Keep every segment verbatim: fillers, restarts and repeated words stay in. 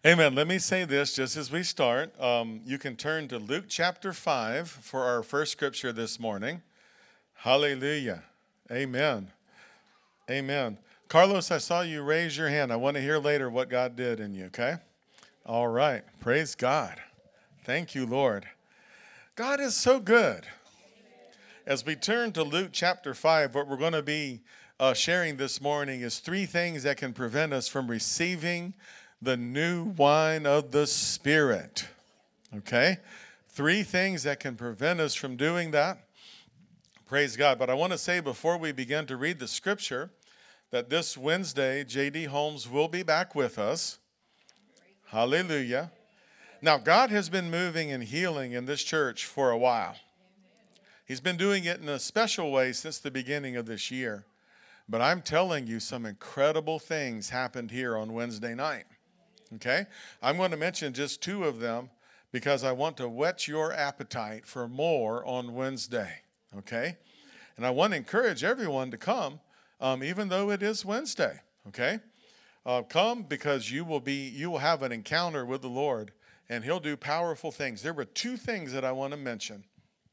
Amen. Let me say this just as we start. Um, you can turn to Luke chapter five for our first scripture this morning. Hallelujah. Amen. Amen. Carlos, I saw you raise your hand. I want to hear later what God did in you, okay? All right. Praise God. Thank you, Lord. God is so good. As we turn to Luke chapter five, what we're going to be uh, sharing this morning is three things that can prevent us from receiving the new wine of the Spirit. Okay? Three things that can prevent us from doing that. Praise God. But I want to say before we begin to read the scripture that this Wednesday, J D Holmes will be back with us. Hallelujah. Now, God has been moving and healing in this church for a while. He's been doing it in a special way since the beginning of this year. But I'm telling you, some incredible things happened here on Wednesday night. Okay? I'm going to mention just two of them because I want to whet your appetite for more on Wednesday. Okay? And I want to encourage everyone to come, um, even though it is Wednesday. Okay? Uh, come because you will be, you will have an encounter with the Lord, and He'll do powerful things. There were two things that I want to mention.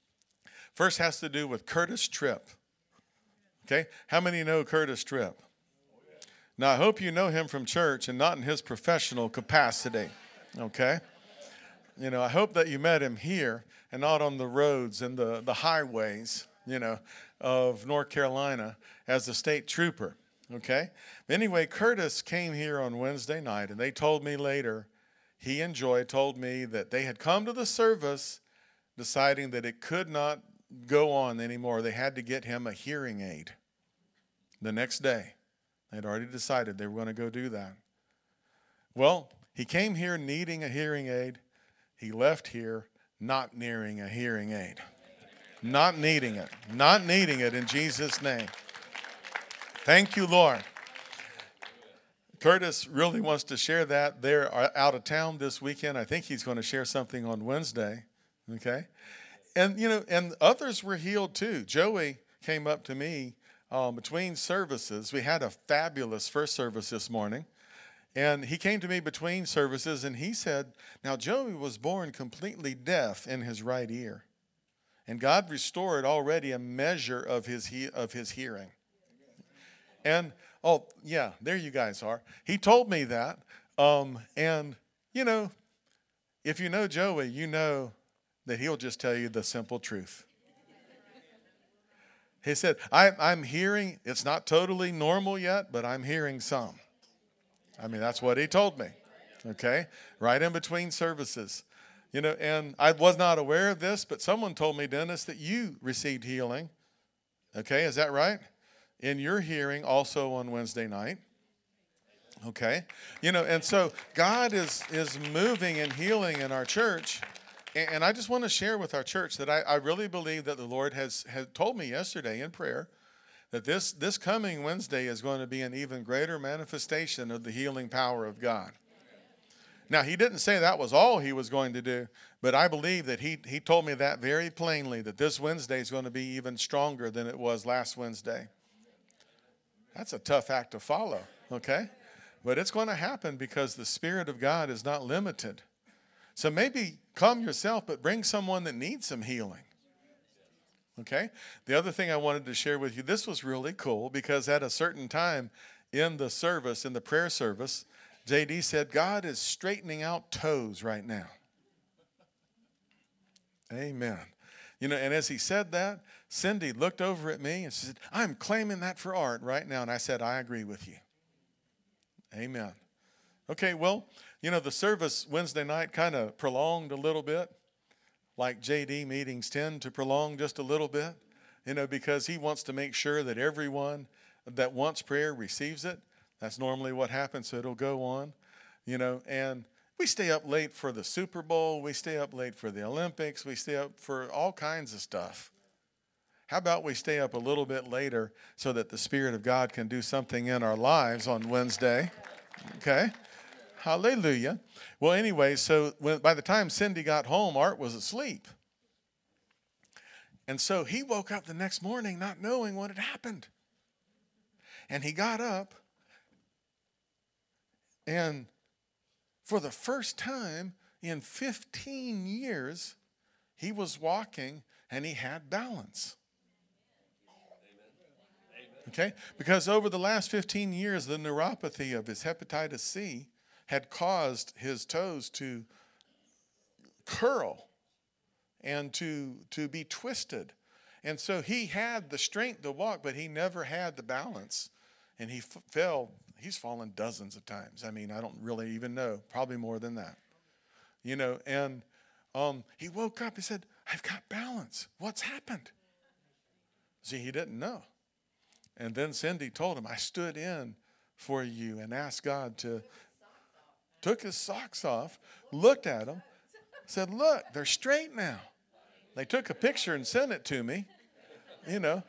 First has to do with Curtis Tripp. Okay? How many know Curtis Tripp? Now, I hope you know him from church and not in his professional capacity, okay? You know, I hope that you met him here and not on the roads and the, the highways, you know, of North Carolina as a state trooper, okay? Anyway, Curtis came here on Wednesday night, and they told me later, he and Joy told me that they had come to the service deciding that it could not go on anymore. They had to get him a hearing aid the next day. They'd already decided they were going to go do that. Well, he came here needing a hearing aid. He left here not nearing a hearing aid. Not needing it. Not needing it in Jesus' name. Thank you, Lord. Curtis really wants to share that. They're out of town this weekend. I think he's going to share something on Wednesday. Okay? And, you know, and others were healed too. Joey came up to me Um, between services. We had a fabulous first service this morning. And he came to me between services and he said, now Joey was born completely deaf in his right ear. And God restored already a measure of his he- of his hearing. And, oh, yeah, there you guys are. He told me that. Um, and, you know, if you know Joey, you know that he'll just tell you the simple truth. He said, I, I'm hearing, it's not totally normal yet, but I'm hearing some. I mean, that's what he told me, okay? Right in between services. You know, and I was not aware of this, but someone told me, Dennis, that you received healing. Okay, is that right? In your hearing also on Wednesday night. Okay? You know, and so God is, is moving and healing in our church. And I just want to share with our church that I, I really believe that the Lord has, has told me yesterday in prayer that this, this coming Wednesday is going to be an even greater manifestation of the healing power of God. Now, he didn't say that was all he was going to do, but I believe that he, he told me that very plainly, that this Wednesday is going to be even stronger than it was last Wednesday. That's a tough act to follow, okay? But it's going to happen because the Spirit of God is not limited. So maybe come yourself, but bring someone that needs some healing. Okay? The other thing I wanted to share with you, this was really cool because at a certain time in the service, in the prayer service, J D said, God is straightening out toes right now. Amen. You know, and as he said that, Cindy looked over at me and she said, I'm claiming that for Art right now. And I said, I agree with you. Amen. Okay, well, you know, the service Wednesday night kind of prolonged a little bit, like J D meetings tend to prolong just a little bit, you know, because he wants to make sure that everyone that wants prayer receives it. That's normally what happens, so it'll go on, you know, and we stay up late for the Super Bowl. We stay up late for the Olympics. We stay up for all kinds of stuff. How about we stay up a little bit later so that the Spirit of God can do something in our lives on Wednesday, okay? Hallelujah. Well, anyway, so when, by the time Cindy got home, Art was asleep. And so he woke up the next morning not knowing what had happened. And he got up, and for the first time in fifteen years, he was walking and he had balance. Okay? Because over the last fifteen years, the neuropathy of his hepatitis C had caused his toes to curl and to, to be twisted. And so he had the strength to walk, but he never had the balance. And he f- fell, he's fallen dozens of times. I mean, I don't really even know, probably more than that. You know, and um, he woke up, he said, I've got balance. What's happened? See, he didn't know. And then Cindy told him, I stood in for you and asked God to, took his socks off, looked at him, said, look, they're straight now. They took a picture and sent it to me, you know.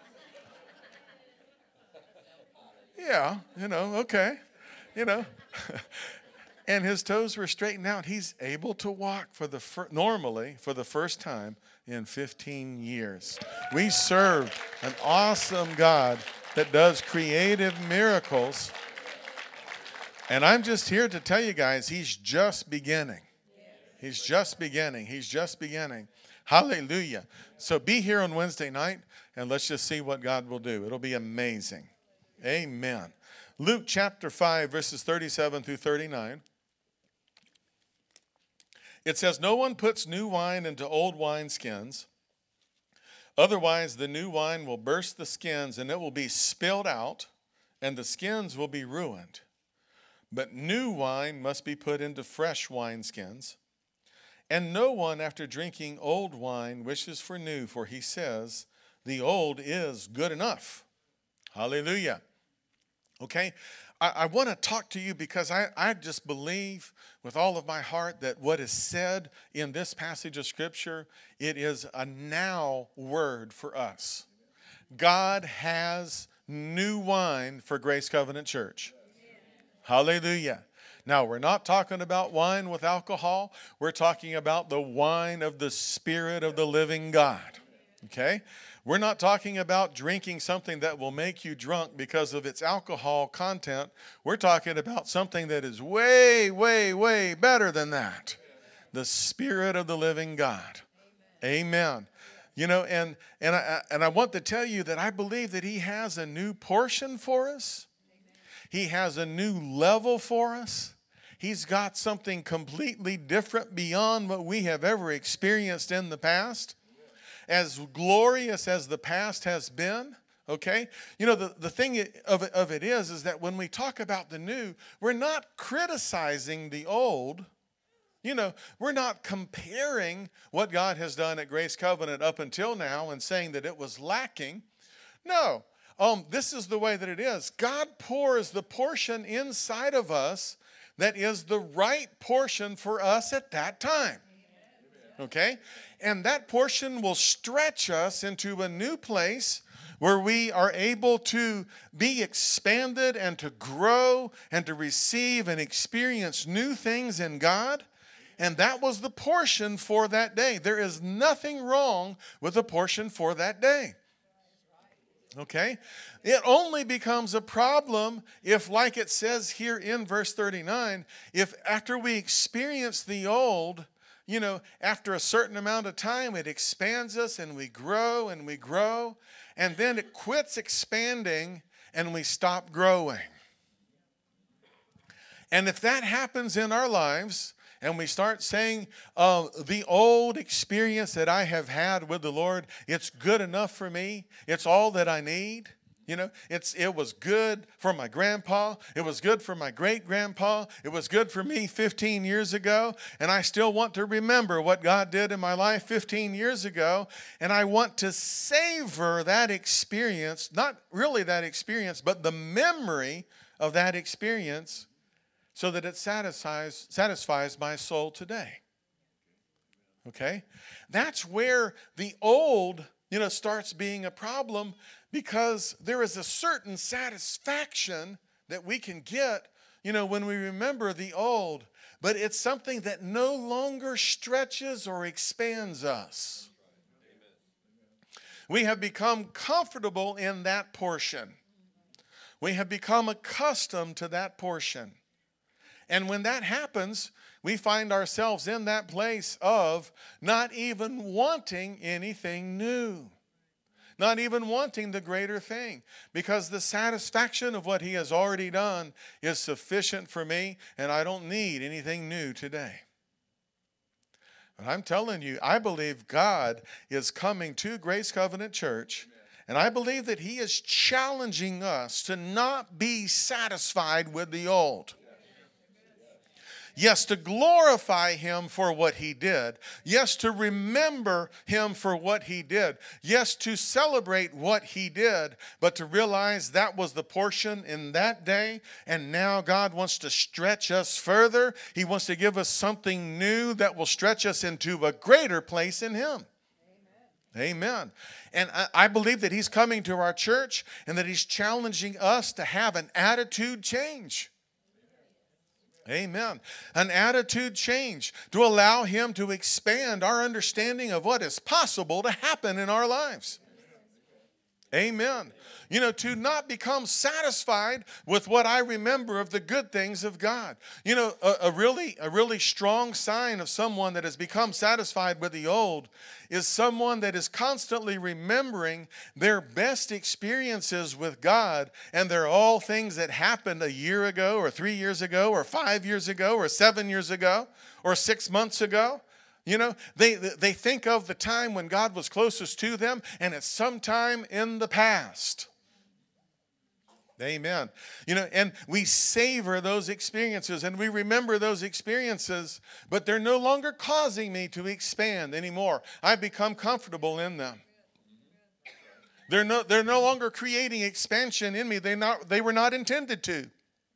Yeah, you know, okay, you know. And his toes were straightened out. He's able to walk for the fir- normally for the first time in fifteen years. We serve an awesome God that does creative miracles. And I'm just here to tell you guys, he's just beginning. He's just beginning. He's just beginning. Hallelujah. So be here on Wednesday night, and let's just see what God will do. It'll be amazing. Amen. Luke chapter five, verses thirty-seven through thirty-nine. It says, no one puts new wine into old wineskins. Otherwise, the new wine will burst the skins, and it will be spilled out, and the skins will be ruined. But new wine must be put into fresh wineskins. And no one, after drinking old wine, wishes for new, for he says, the old is good enough. Hallelujah. Okay, I, I want to talk to you because I, I just believe with all of my heart that what is said in this passage of Scripture, it is a now word for us. God has new wine for Grace Covenant Church. Hallelujah. Now, we're not talking about wine with alcohol. We're talking about the wine of the Spirit of the living God. Okay? We're not talking about drinking something that will make you drunk because of its alcohol content. We're talking about something that is way, way, way better than that. The Spirit of the living God. Amen. You know, and, and, I, and I want to tell you that I believe that he has a new portion for us. He has a new level for us. He's got something completely different beyond what we have ever experienced in the past. As glorious as the past has been, okay? You know, the, the thing of it, of it is, is that when we talk about the new, we're not criticizing the old. You know, we're not comparing what God has done at Grace Covenant up until now and saying that it was lacking. No, um, this is the way that it is. God pours the portion inside of us that is the right portion for us at that time. Okay? And that portion will stretch us into a new place where we are able to be expanded and to grow and to receive and experience new things in God. And that was the portion for that day. There is nothing wrong with the portion for that day. Okay? It only becomes a problem if, like it says here in verse thirty-nine, if after we experience the old, you know, after a certain amount of time, it expands us and we grow and we grow, and then it quits expanding and we stop growing. And if that happens in our lives, and we start saying, uh, the old experience that I have had with the Lord, it's good enough for me, it's all that I need. You know, it's it was good for my grandpa. It was good for my great-grandpa. It was good for me fifteen years ago. And I still want to remember what God did in my life fifteen years ago. And I want to savor that experience, not really that experience, but the memory of that experience so that it satisfies, satisfies my soul today. Okay? That's where the old, you know, starts being a problem, because there is a certain satisfaction that we can get, you know, when we remember the old, but it's something that no longer stretches or expands us. We have become comfortable in that portion. We have become accustomed to that portion. And when that happens, we find ourselves in that place of not even wanting anything new. Not even wanting the greater thing, because the satisfaction of what he has already done is sufficient for me, and I don't need anything new today. But I'm telling you, I believe God is coming to Grace Covenant Church, and I believe that he is challenging us to not be satisfied with the old. Yes, to glorify him for what he did. Yes, to remember him for what he did. Yes, to celebrate what he did, but to realize that was the portion in that day, and now God wants to stretch us further. He wants to give us something new that will stretch us into a greater place in him. Amen. Amen. And I, I believe that he's coming to our church and that he's challenging us to have an attitude change. Amen. An attitude change to allow him to expand our understanding of what is possible to happen in our lives. Amen. You know, to not become satisfied with what I remember of the good things of God. You know, a, a really a really strong sign of someone that has become satisfied with the old is someone that is constantly remembering their best experiences with God, and they're all things that happened a year ago or three years ago or five years ago or seven years ago or six months ago. You know, they they think of the time when God was closest to them, and it's sometime in the past. Amen. You know, and we savor those experiences and we remember those experiences, but they're no longer causing me to expand anymore. I've become comfortable in them. They're no, they're no longer creating expansion in me. They not, they were not intended to.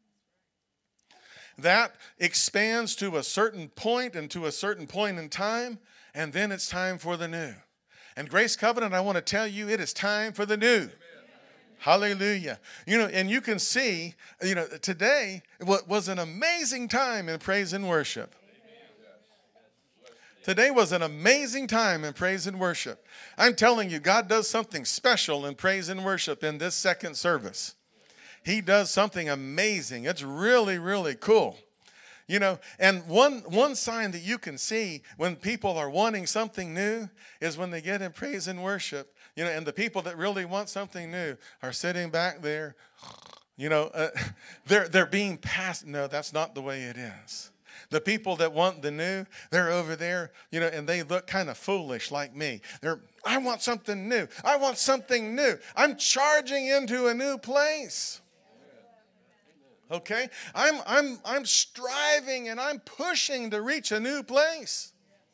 That expands to a certain point and to a certain point in time, and then it's time for the new. And Grace Covenant, I want to tell you, it is time for the new. Hallelujah. You know, and you can see, you know, today was an amazing time in praise and worship. Today was an amazing time in praise and worship. I'm telling you, God does something special in praise and worship in this second service. He does something amazing. It's really, really cool. You know, and one one sign that you can see when people are wanting something new is when they get in praise and worship. You know, and the people that really want something new are sitting back there. You know, uh, they're they're being passed. No, that's not the way it is. The people that want the new, they're over there, you know, and they look kind of foolish like me. They're, I want something new. I want something new. I'm charging into a new place. Okay? I'm I'm I'm striving and I'm pushing to reach a new place.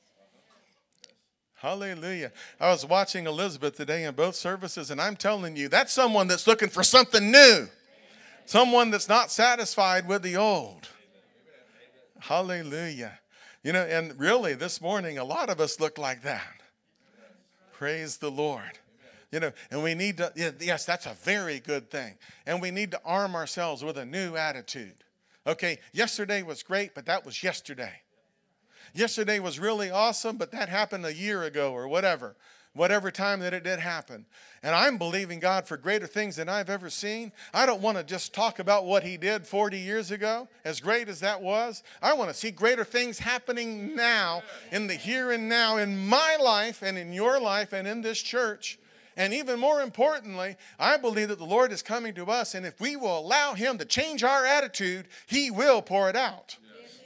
Hallelujah. I was watching Elizabeth today in both services, and I'm telling you, that's someone that's looking for something new. Someone that's not satisfied with the old. Hallelujah. You know, and really this morning, a lot of us look like that. Praise the Lord. You know, and we need to, yes, that's a very good thing. And we need to arm ourselves with a new attitude. Okay, yesterday was great, but that was yesterday. Yesterday was really awesome, but that happened a year ago or whatever, whatever time that it did happen. And I'm believing God for greater things than I've ever seen. I don't want to just talk about what he did forty years ago, as great as that was. I want to see greater things happening now, in the here and now, in my life and in your life and in this church. And even more importantly, I believe that the Lord is coming to us, and if we will allow him to change our attitude, he will pour it out.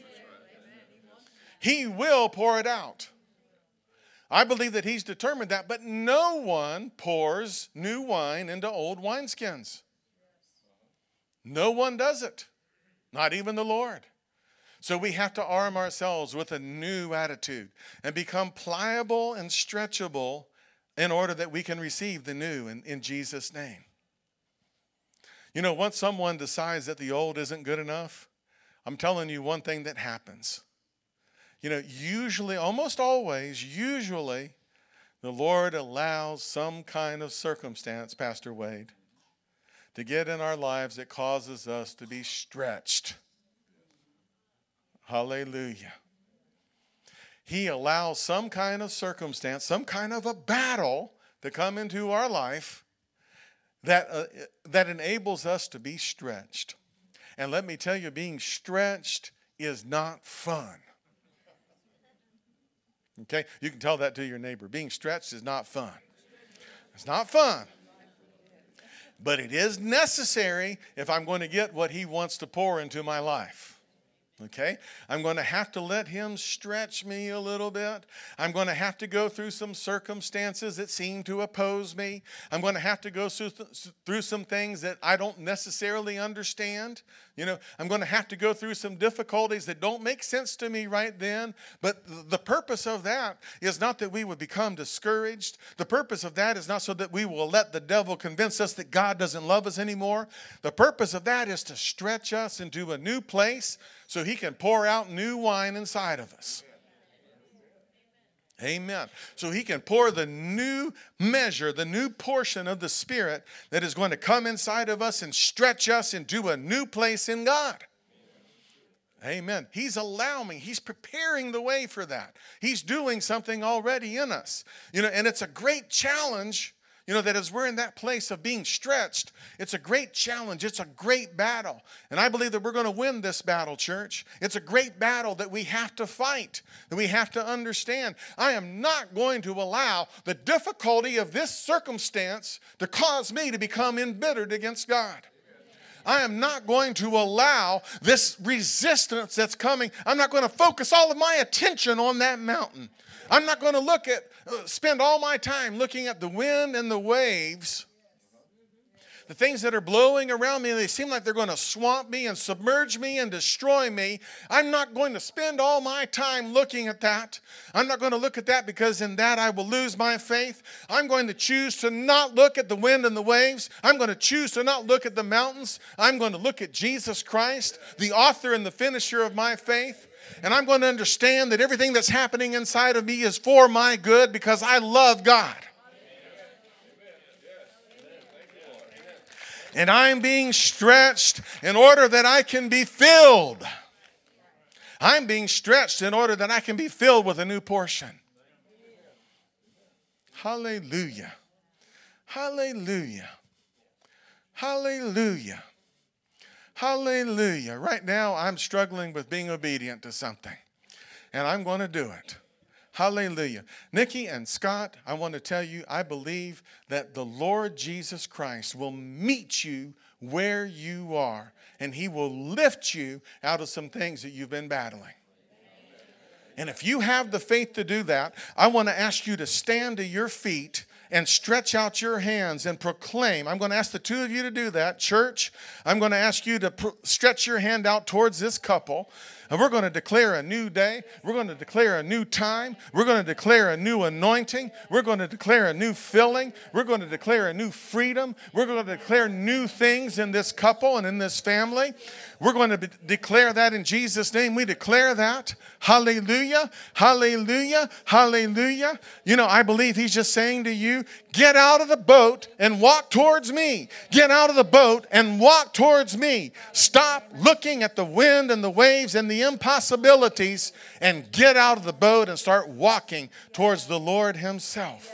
He will pour it out. I believe that he's determined that, but no one pours new wine into old wineskins. No one does it, not even the Lord. So we have to arm ourselves with a new attitude and become pliable and stretchable in order that we can receive the new in, in Jesus' name. You know, once someone decides that the old isn't good enough, I'm telling you one thing that happens. You know, usually, almost always, usually, the Lord allows some kind of circumstance, Pastor Wade, to get in our lives that causes us to be stretched. Hallelujah. He allows some kind of circumstance, some kind of a battle to come into our life that, uh, that enables us to be stretched. And let me tell you, being stretched is not fun. Okay? You can tell that to your neighbor. Being stretched is not fun. It's not fun. But it is necessary if I'm going to get what he wants to pour into my life. Okay? I'm going to have to let him stretch me a little bit. I'm going to have to go through some circumstances that seem to oppose me. I'm going to have to go through some things that I don't necessarily understand. You know, I'm going to have to go through some difficulties that don't make sense to me right then. But the purpose of that is not that we would become discouraged. The purpose of that is not so that we will let the devil convince us that God doesn't love us anymore. The purpose of that is to stretch us into a new place so he can pour out new wine inside of us. Amen. So he can pour the new measure, the new portion of the Spirit that is going to come inside of us and stretch us into a new place in God. Amen. He's allowing, he's preparing the way for that. He's doing something already in us. You know, and it's a great challenge. You know, that as we're in that place of being stretched, it's a great challenge. It's a great battle. And I believe that we're going to win this battle, church. It's a great battle that we have to fight, that we have to understand. I am not going to allow the difficulty of this circumstance to cause me to become embittered against God. I am not going to allow this resistance that's coming. I'm not going to focus all of my attention on that mountain. I'm not going to look at, uh, spend all my time looking at the wind and the waves, the things that are blowing around me, and they seem like they're going to swamp me and submerge me and destroy me. I'm not going to spend all my time looking at that. I'm not going to look at that because in that I will lose my faith. I'm going to choose to not look at the wind and the waves. I'm going to choose to not look at the mountains. I'm going to look at Jesus Christ, the author and the finisher of my faith. And I'm going to understand that everything that's happening inside of me is for my good because I love God. And I'm being stretched in order that I can be filled. I'm being stretched in order that I can be filled with a new portion. Hallelujah. Hallelujah. Hallelujah. Hallelujah. Right now, I'm struggling with being obedient to something. And I'm going to do it. Hallelujah. Nikki and Scott, I want to tell you, I believe that the Lord Jesus Christ will meet you where you are. And he will lift you out of some things that you've been battling. And if you have the faith to do that, I want to ask you to stand to your feet and stretch out your hands and proclaim. I'm going to ask the two of you to do that. Church, I'm going to ask you to pr- stretch your hand out towards this couple. And we're going to declare a new day. We're going to declare a new time. We're going to declare a new anointing. We're going to declare a new filling. We're going to declare a new freedom. We're going to declare new things in this couple and in this family. We're going to be- declare that in Jesus' name. We declare that. Hallelujah. Hallelujah. Hallelujah. You know, I believe he's just saying to you, get out of the boat and walk towards me. Get out of the boat and walk towards me. Stop looking at the wind and the waves and the impossibilities and get out of the boat and start walking towards the Lord himself.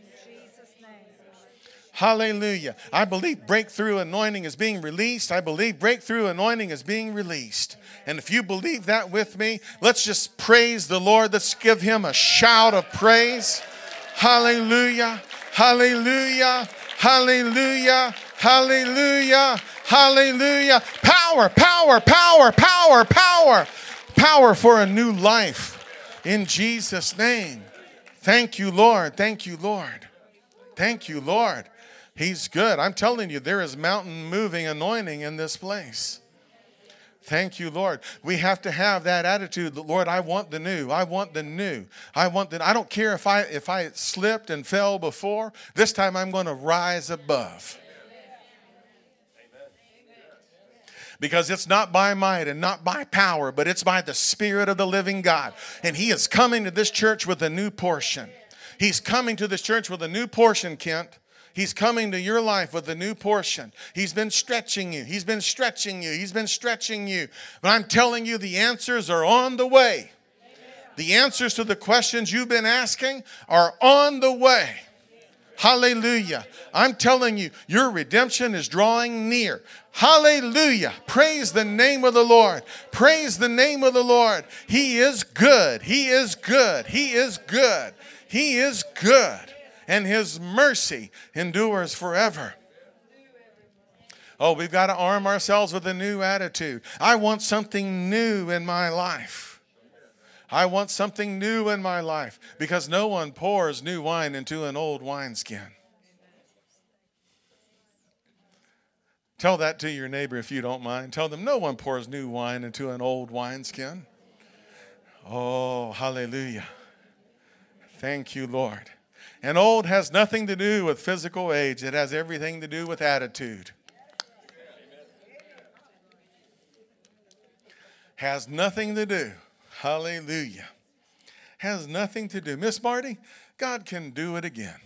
Hallelujah. I believe breakthrough anointing is being released. I believe breakthrough anointing is being released. And if you believe that with me, let's just praise the Lord. Let's give him a shout of praise. Hallelujah. Hallelujah. Hallelujah. Hallelujah. Hallelujah. Power, power, power, power, power. Power for a new life. In Jesus' name. Thank you, Lord. Thank you, Lord. Thank you, Lord. He's good. I'm telling you, there is mountain moving anointing in this place. Thank you, Lord. We have to have that attitude. Lord, I want the new. I want the new. I want the. I don't care if I if I slipped and fell before. This time I'm going to rise above. Because it's not by might and not by power, but it's by the Spirit of the living God. And he is coming to this church with a new portion. He's coming to this church with a new portion, Kent. He's coming to your life with a new portion. He's been stretching you. He's been stretching you. He's been stretching you. But I'm telling you, the answers are on the way. The answers to the questions you've been asking are on the way. Hallelujah. I'm telling you, your redemption is drawing near. Hallelujah. Praise the name of the Lord. Praise the name of the Lord. He is good. He is good. He is good. He is good. And his mercy endures forever. Oh, we've got to arm ourselves with a new attitude. I want something new in my life. I want something new in my life, because no one pours new wine into an old wineskin. Tell that to your neighbor if you don't mind. Tell them no one pours new wine into an old wineskin. Oh, hallelujah. Thank you, Lord. And old has nothing to do with physical age. It has everything to do with attitude. Has nothing to do. Hallelujah. Has nothing to do. Miss Marty, God can do it again.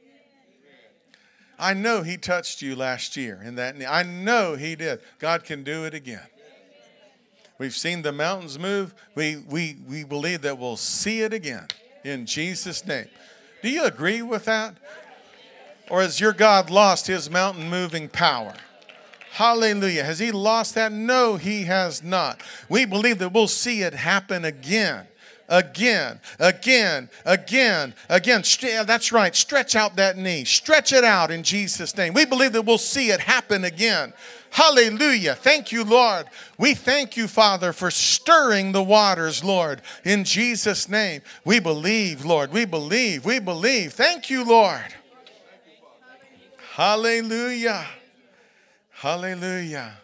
I know he touched you last year in that knee. I know he did. God can do it again. We've seen the mountains move. We, we, we believe that we'll see it again in Jesus' name. Do you agree with that? Or has your God lost his mountain moving power? Hallelujah. Has he lost that? No, he has not. We believe that we'll see it happen again. Again, again, again, again. That's right. Stretch out that knee. Stretch it out in Jesus' name. We believe that we'll see it happen again. Hallelujah. Thank you, Lord. We thank you, Father, for stirring the waters, Lord, in Jesus' name. We believe, Lord. We believe. We believe. Thank you, Lord. Hallelujah. Hallelujah.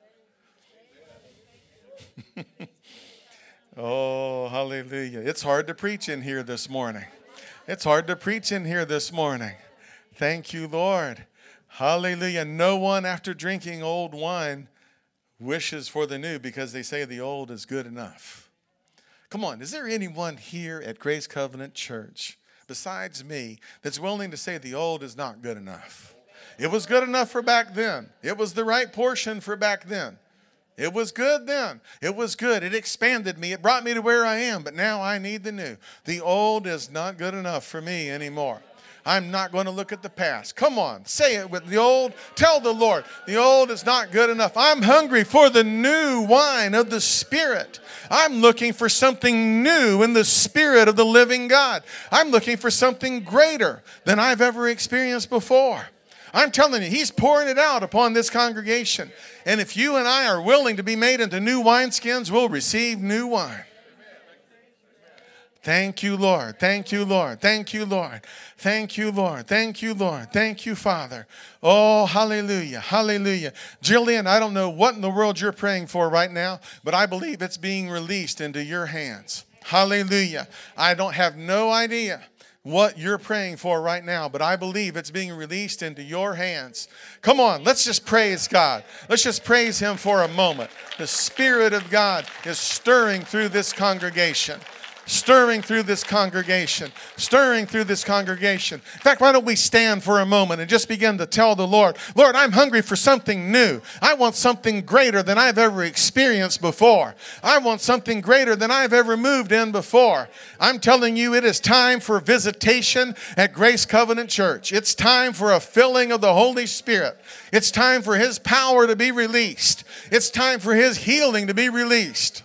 Oh, hallelujah. It's hard to preach in here this morning. It's hard to preach in here this morning. Thank you, Lord. Hallelujah. No one after drinking old wine wishes for the new, because they say the old is good enough. Come on, is there anyone here at Grace Covenant Church besides me that's willing to say the old is not good enough? It was good enough for back then. It was the right portion for back then. It was good then. It was good. It expanded me. It brought me to where I am. But now I need the new. The old is not good enough for me anymore. I'm not going to look at the past. Come on. Say it with the old. Tell the Lord, the old is not good enough. I'm hungry for the new wine of the Spirit. I'm looking for something new in the Spirit of the living God. I'm looking for something greater than I've ever experienced before. I'm telling you, he's pouring it out upon this congregation. And if you and I are willing to be made into new wineskins, we'll receive new wine. Thank you, Lord. Thank you, Lord. Thank you, Lord. Thank you, Lord. Thank you, Lord. Thank you, Father. Oh, hallelujah. Hallelujah. Jillian, I don't know what in the world you're praying for right now, but I believe it's being released into your hands. Hallelujah. I don't have no idea what you're praying for right now, but I believe it's being released into your hands. Come on, let's just praise God. Let's just praise him for a moment. The Spirit of God is stirring through this congregation. Stirring through this congregation. Stirring through this congregation. In fact, why don't we stand for a moment and just begin to tell the Lord, Lord, I'm hungry for something new. I want something greater than I've ever experienced before. I want something greater than I've ever moved in before. I'm telling you, it is time for visitation at Grace Covenant Church. It's time for a filling of the Holy Spirit. It's time for his power to be released. It's time for his healing to be released.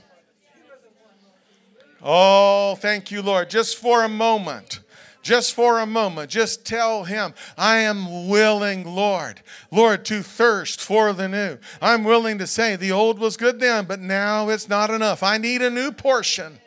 Oh, thank you, Lord. Just for a moment, just for a moment, just tell him, I am willing, Lord, Lord, to thirst for the new. I'm willing to say the old was good then, but now it's not enough. I need a new portion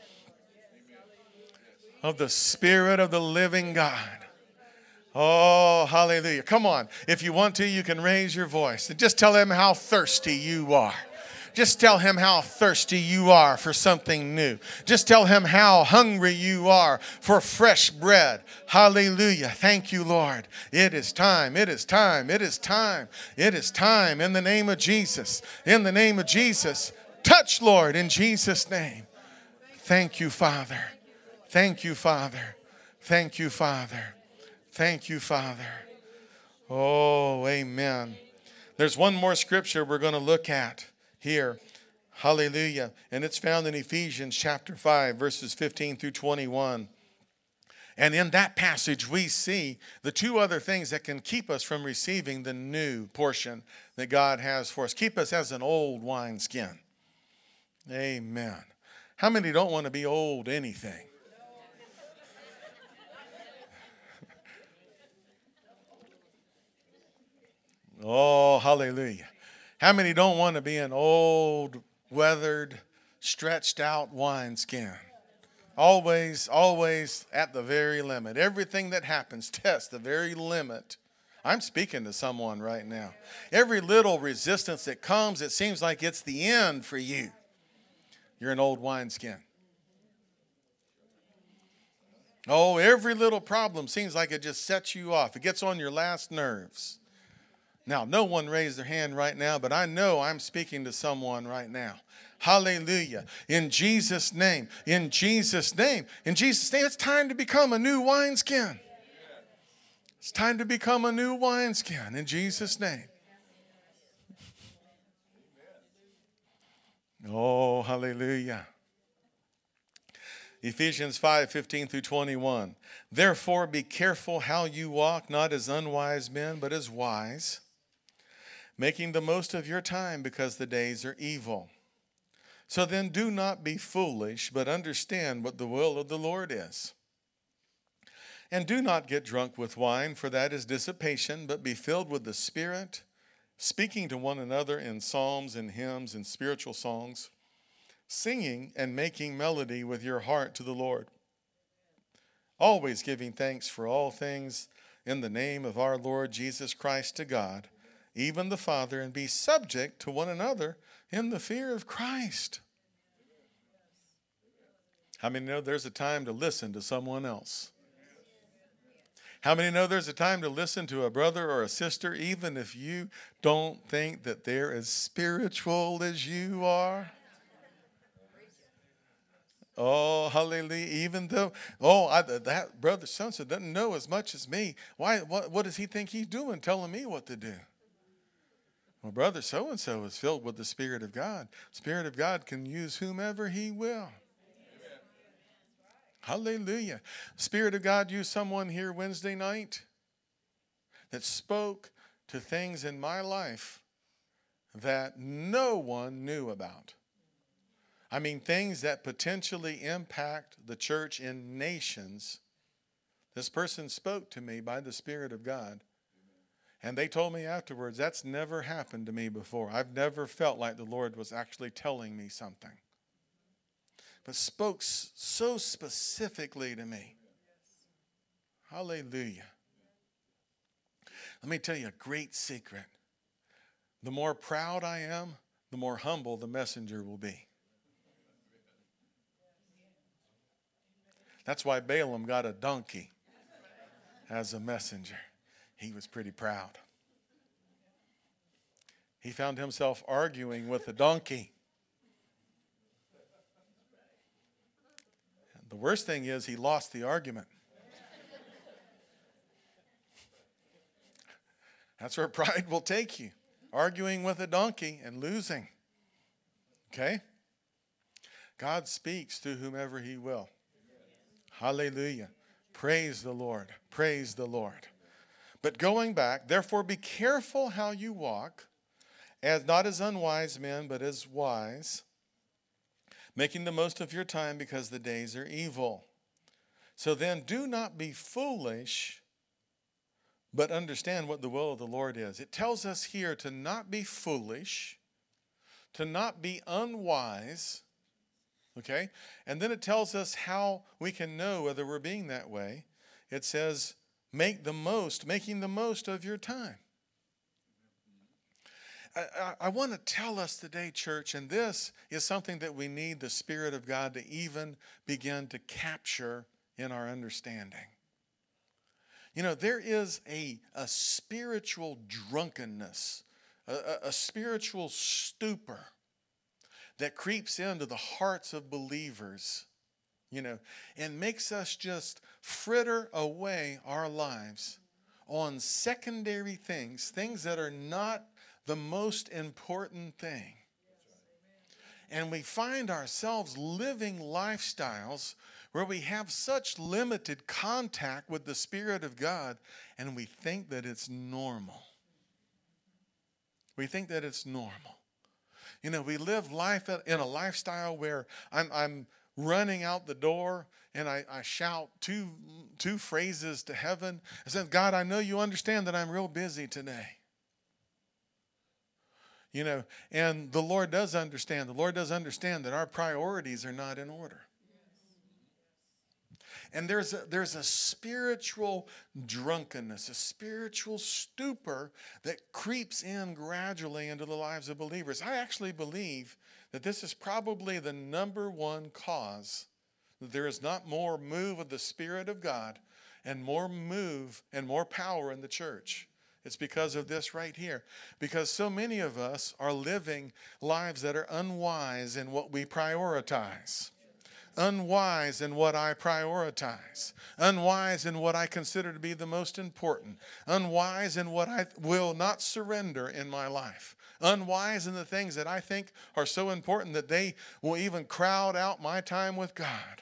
of the Spirit of the living God. Oh, hallelujah. Come on. If you want to, you can raise your voice and just tell him how thirsty you are. Just tell him how thirsty you are for something new. Just tell him how hungry you are for fresh bread. Hallelujah. Thank you, Lord. It is time. It is time. It is time. It is time. In the name of Jesus. In the name of Jesus. Touch, Lord, in Jesus' name. Thank you, Father. Thank you, Father. Thank you, Father. Thank you, Father. Oh, amen. There's one more scripture we're going to look at here. Hallelujah. And it's found in Ephesians chapter five, verses fifteen through twenty-one. And in that passage, we see the two other things that can keep us from receiving the new portion that God has for us. Keep us as an old wineskin. Amen. How many don't want to be old anything? Oh, hallelujah. How many don't want to be an old, weathered, stretched out wineskin? Always, always at the very limit. Everything that happens tests the very limit. I'm speaking to someone right now. Every little resistance that comes, it seems like it's the end for you. You're an old wineskin. Oh, every little problem seems like it just sets you off. It gets on your last nerves. Now, no one raised their hand right now, but I know I'm speaking to someone right now. Hallelujah. In Jesus' name. In Jesus' name. In Jesus' name, it's time to become a new wineskin. It's time to become a new wineskin in Jesus' name. Oh, hallelujah. Ephesians five, fifteen through twenty-one. Therefore, be careful how you walk, not as unwise men, but as wise, making the most of your time because the days are evil. So then do not be foolish, but understand what the will of the Lord is. And do not get drunk with wine, for that is dissipation, but be filled with the Spirit, speaking to one another in psalms and hymns and spiritual songs, singing and making melody with your heart to the Lord, always giving thanks for all things in the name of our Lord Jesus Christ to God, even the Father, and be subject to one another in the fear of Christ. How many know there's a time to listen to someone else? How many know there's a time to listen to a brother or a sister, even if you don't think that they're as spiritual as you are? Oh, hallelujah. Even though, oh, I, that brother so-and-so doesn't know as much as me. Why? What, what does he think he's doing, telling me what to do? Well, brother so-and-so is filled with the Spirit of God. Spirit of God can use whomever he will. Hallelujah. Spirit of God used someone here Wednesday night that spoke to things in my life that no one knew about. I mean, things that potentially impact the church in nations. This person spoke to me by the Spirit of God. And they told me afterwards, that's never happened to me before. I've never felt like the Lord was actually telling me something. But spoke so specifically to me. Hallelujah. Let me tell you a great secret. The more proud I am, the more humble the messenger will be. That's why Balaam got a donkey as a messenger. He was pretty proud. He found himself arguing with a donkey. The worst thing is he lost the argument. That's where pride will take you. Arguing with a donkey and losing. Okay? God speaks to whomever he will. Hallelujah. Praise the Lord. Praise the Lord. But going back, therefore be careful how you walk, as not as unwise men, but as wise, making the most of your time because the days are evil. So then do not be foolish, but understand what the will of the Lord is. It tells us here to not be foolish, to not be unwise, okay? And then it tells us how we can know whether we're being that way. It says, make the most, making the most of your time. I, I, I want to tell us today, church, and this is something that we need the Spirit of God to even begin to capture in our understanding. You know, there is a, a spiritual drunkenness, a, a, a spiritual stupor that creeps into the hearts of believers, you know, and makes us just fritter away our lives on secondary things, things that are not the most important thing. And we find ourselves living lifestyles where we have such limited contact with the Spirit of God, and we think that it's normal. We think that it's normal. You know, we live life in a lifestyle where I'm, I'm running out the door and I, I shout two, two phrases to heaven. I said, God, I know you understand that I'm real busy today. You know, and the Lord does understand. The Lord does understand that our priorities are not in order. And there's a, there's a spiritual drunkenness, a spiritual stupor that creeps in gradually into the lives of believers. I actually believe that this is probably the number one cause that there is not more move of the Spirit of God and more move and more power in the church. It's because of this right here. Because so many of us are living lives that are unwise in what we prioritize. Unwise in what I prioritize. Unwise in what I consider to be the most important. Unwise in what I will not surrender in my life. Unwise in the things that I think are so important that they will even crowd out my time with God.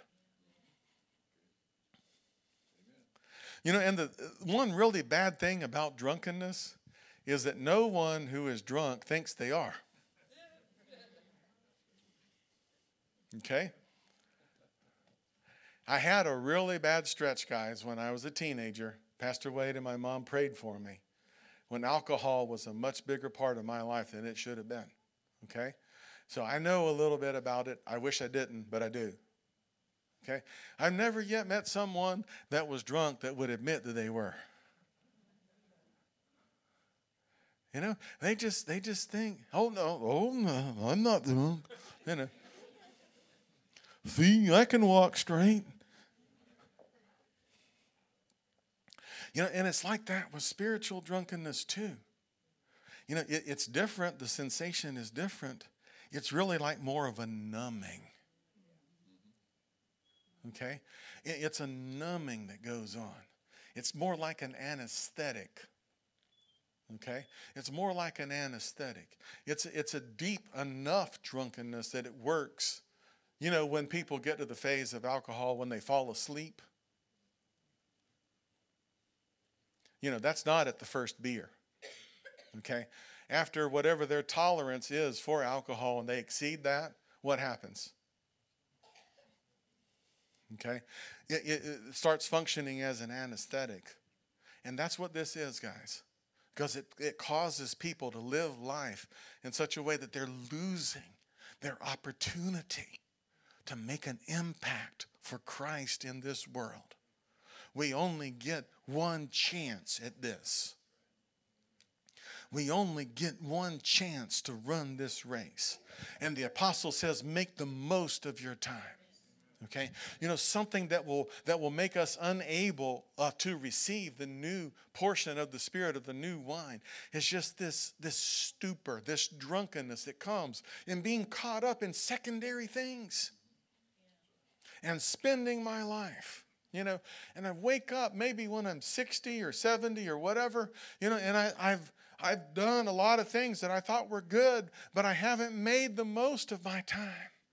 You know, and the one really bad thing about drunkenness is that no one who is drunk thinks they are. Okay? I had a really bad stretch, guys, when I was a teenager. Pastor Wade and my mom prayed for me when alcohol was a much bigger part of my life than it should have been. Okay? So I know a little bit about it. I wish I didn't, but I do. Okay? I've never yet met someone that was drunk that would admit that they were. You know, they just they just think, oh no, oh no, I'm not drunk. You know. See, I can walk straight. You know, and it's like that with spiritual drunkenness too. You know, it, it's different. The sensation is different. It's really like more of a numbing. Okay? It, it's a numbing that goes on. It's more like an anesthetic. Okay? It's more like an anesthetic. It's, it's a deep enough drunkenness that it works. You know, when people get to the phase of alcohol when they fall asleep, you know, that's not at the first beer. Okay? After whatever their tolerance is for alcohol and they exceed that, what happens? Okay? It, it, it starts functioning as an anesthetic. And that's what this is, guys. Because it, it causes people to live life in such a way that they're losing their opportunity to make an impact for Christ in this world. We only get one chance at this. We only get one chance to run this race. And the apostle says, make the most of your time. Okay? You know, something that will that will make us unable uh, to receive the new portion of the Spirit of the new wine is just this, this stupor, this drunkenness that comes in being caught up in secondary things. And spending my life, you know, and I wake up maybe when I'm sixty or seventy or whatever, you know, and I, I've I've done a lot of things that I thought were good, but I haven't made the most of my time.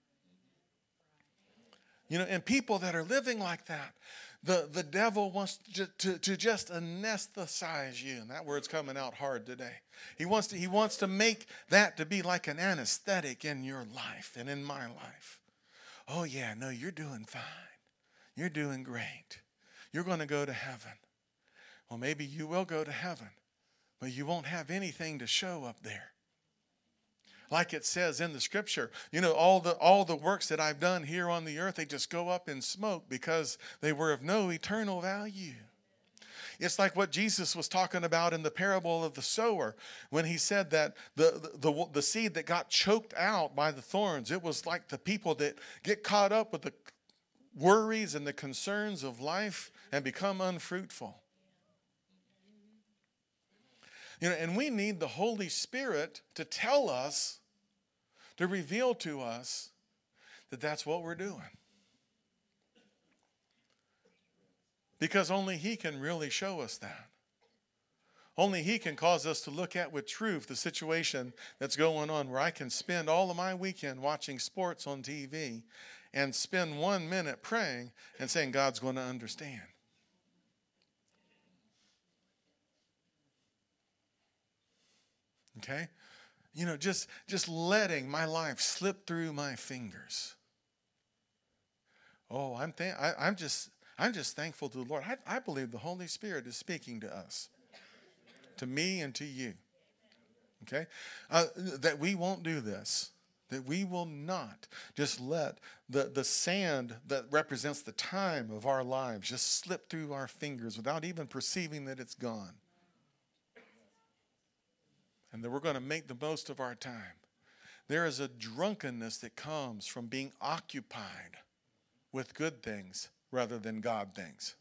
You know, and people that are living like that, the, the devil wants to, to, to just anesthetize you, and that word's coming out hard today. He wants to he wants to make that to be like an anesthetic in your life and in my life. Oh, yeah, no, you're doing fine. You're doing great. You're going to go to heaven. Well, maybe you will go to heaven, but you won't have anything to show up there. Like it says in the scripture, you know, all the all the works that I've done here on the earth, they just go up in smoke because they were of no eternal value. It's like what Jesus was talking about in the parable of the sower when he said that the, the, the, the seed that got choked out by the thorns, it was like the people that get caught up with the worries and the concerns of life and become unfruitful. You know, and we need the Holy Spirit to tell us, to reveal to us that that's what we're doing. Because only He can really show us that. Only He can cause us to look at with truth the situation that's going on, where I can spend all of my weekend watching sports on T V and spend one minute praying and saying God's going to understand. Okay? You know, just, just letting my life slip through my fingers. Oh, I'm th- I, I'm just I'm just thankful to the Lord. I, I believe the Holy Spirit is speaking to us, to me and to you. Okay? Uh, that we won't do this. That we will not just let the, the sand that represents the time of our lives just slip through our fingers without even perceiving that it's gone. And that we're going to make the most of our time. There is a drunkenness that comes from being occupied with good things rather than God things.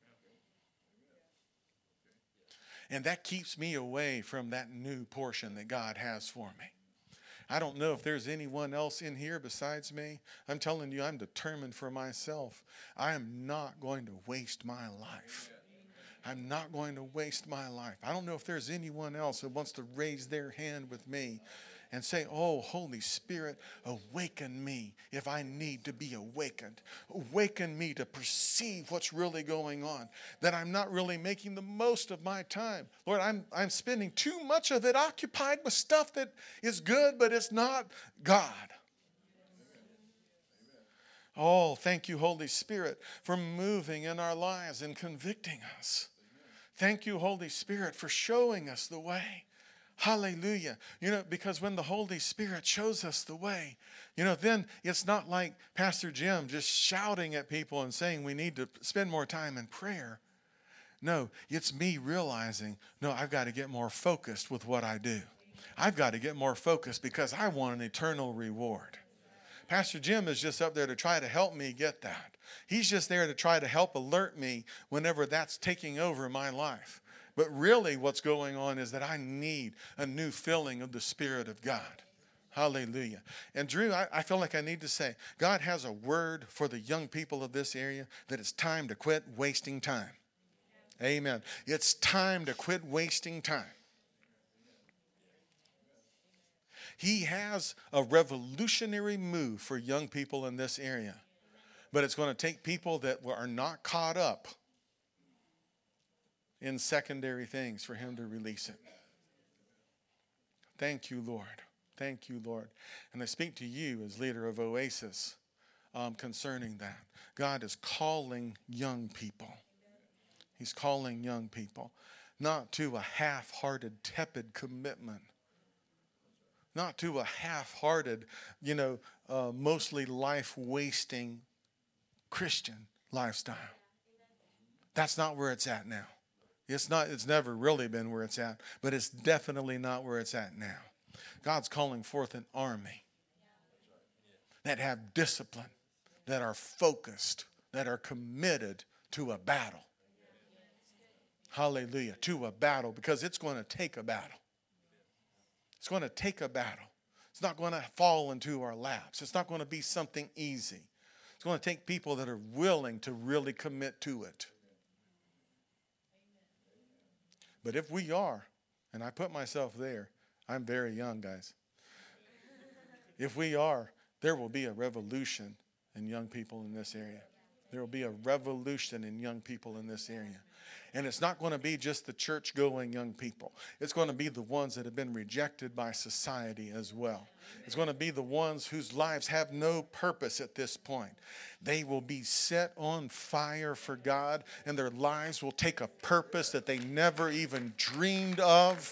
And that keeps me away from that new portion that God has for me. I don't know if there's anyone else in here besides me. I'm telling you, I'm determined for myself. I am not going to waste my life. I'm not going to waste my life. I don't know if there's anyone else that wants to raise their hand with me and say, oh, Holy Spirit, awaken me if I need to be awakened. Awaken me to perceive what's really going on, that I'm not really making the most of my time. Lord, I'm, I'm spending too much of it occupied with stuff that is good, but it's not God. Oh, thank you, Holy Spirit, for moving in our lives and convicting us. Thank you, Holy Spirit, for showing us the way. Hallelujah. You know, because when the Holy Spirit shows us the way, you know, then it's not like Pastor Jim just shouting at people and saying we need to spend more time in prayer. No, it's me realizing, no, I've got to get more focused with what I do. I've got to get more focused because I want an eternal reward. Pastor Jim is just up there to try to help me get that. He's just there to try to help alert me whenever that's taking over my life. But really what's going on is that I need a new filling of the Spirit of God. Hallelujah. And Drew, I, I feel like I need to say, God has a word for the young people of this area that it's time to quit wasting time. Amen. It's time to quit wasting time. He has a revolutionary move for young people in this area. But it's going to take people that are not caught up in secondary things for him to release it. Thank you, Lord. Thank you, Lord. And I speak to you as leader of Oasis um, concerning that. God is calling young people. He's calling young people not to a half-hearted, tepid commitment. Not to a half-hearted, you know, uh, mostly life-wasting Christian lifestyle. That's not where it's at now. It's not, it's never really been where it's at, but it's definitely not where it's at now. God's calling forth an army that have discipline, that are focused, that are committed to a battle. Hallelujah, to a battle, because it's going to take a battle. It's going to take a battle. It's not going to fall into our laps. It's not going to be something easy. It's going to take people that are willing to really commit to it. But if we are, and I put myself there, I'm very young, guys. If we are, there will be a revolution in young people in this area. There will be a revolution in young people in this area. And it's not going to be just the church-going young people. It's going to be the ones that have been rejected by society as well. It's going to be the ones whose lives have no purpose at this point. They will be set on fire for God, and their lives will take a purpose that they never even dreamed of.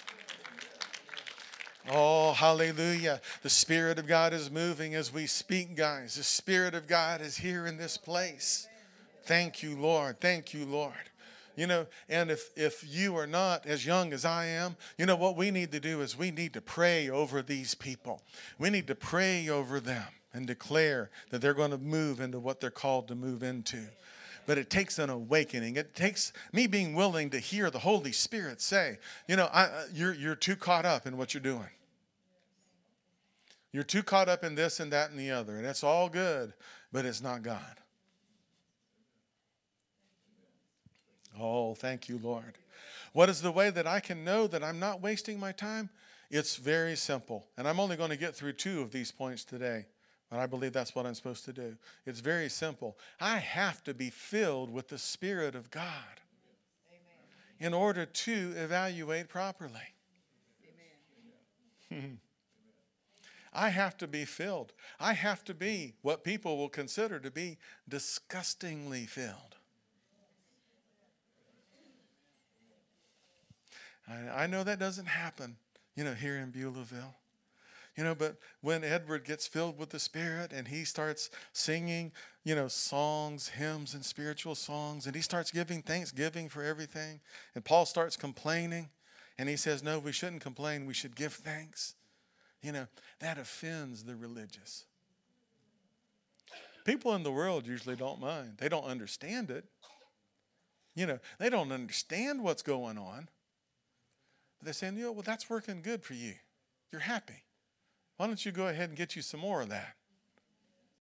Oh, hallelujah. The Spirit of God is moving as we speak, guys. The Spirit of God is here in this place. Thank you, Lord. Thank you, Lord. You know, and if, if you are not as young as I am, you know, what we need to do is we need to pray over these people. We need to pray over them and declare that they're going to move into what they're called to move into. But it takes an awakening. It takes me being willing to hear the Holy Spirit say, you know, I, you're, you're too caught up in what you're doing. You're too caught up in this and that and the other. And it's all good, but it's not God. Oh, thank you, Lord. What is the way that I can know that I'm not wasting my time? It's very simple. And I'm only going to get through two of these points today. But I believe that's what I'm supposed to do. It's very simple. I have to be filled with the Spirit of God in order to evaluate properly. Amen. I have to be filled. I have to be what people will consider to be disgustingly filled. I, I know that doesn't happen, you know, here in Beulahville. You know, but when Edward gets filled with the Spirit and he starts singing, you know, songs, hymns, and spiritual songs, and he starts giving thanksgiving for everything, and Paul starts complaining, and he says, no, we shouldn't complain, we should give thanks. You know, that offends the religious. People in the world usually don't mind. They don't understand it. You know, they don't understand what's going on. But they're saying, you know, well, that's working good for you. You're happy. Why don't you go ahead and get you some more of that?